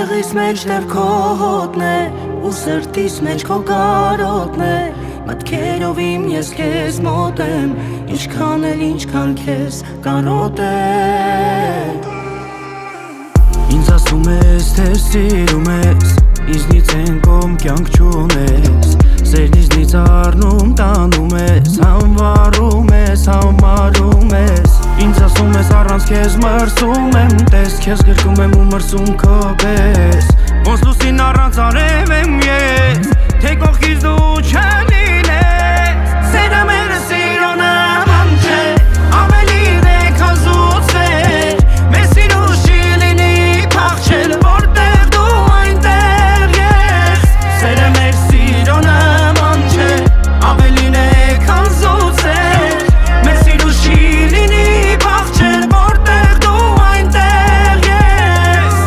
Տեղիս մեջ դեռ քո հոտն է ու սրտիս մեջ քո կարոտն է Մտքերով իմ ես քեզ մոտ եմ Ինչքան էլ ինչքան քեզ կարոտեմ Ինձ ասում ես թե սիրում ես Ինձնից են կողմ կյանք չունես Սերն ինձնից առնում տանում ես Համվարում ես, համարում ես Ինձ ասում ես առանց քեզ մրսում եմ Տես քեզ գրկում եմ ու մրսում քո պես Ոնց լուսին առանց արև եմ ես Թե կողքից դու չլինես Սերը մերը սիրո նման չէ Ավելին է քան զուծվել Մեր սիրո չի լինի փախչել Որտեղ դու այնտեղ ես Սերը մեր սիրո նման չէ Ավելին է քան զուծվել Մեր սիրո չի լինի փախչել Որտեղ դու այնտեղ ես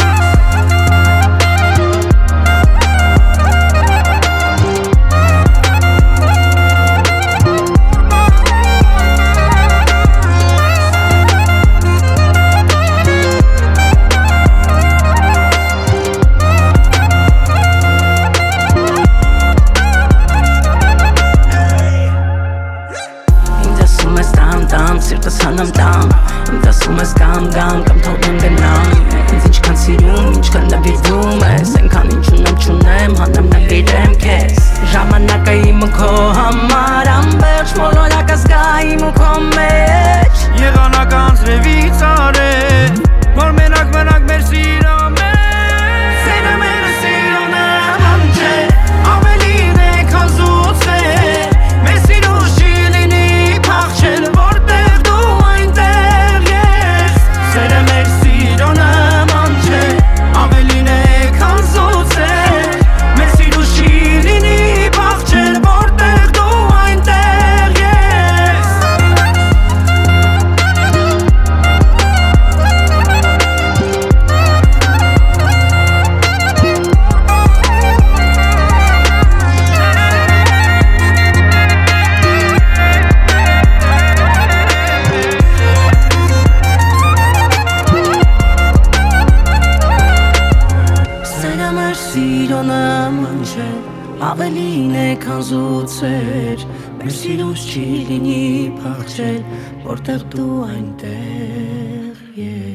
Սիրտս հանամ տամ Ինձ ասում ես կամ կամ թողնեմ գնամ Ինձ ինչքան սիրում, ինչքան նվիրվում ես Ենքան ինչ ունեմ չունեմ, հանեմ նվիրեմ քեզ Ժամանակը իմ ու քո համար Ամբերջ մոլորակը զգա իմ ու քո մեջ Եղանակ անձրևից արել Որ մենակ մեր սիրո մեջ Սերը մերը սիրո նման չէ Ավելին է քան զուծվել Մեր սիրո չի լինի փախչել Սիրո նման չէ, ավելին է քան զուծեր Մեր սիրուս չի լինի փախչել, որտեղ դու այնտեղ ես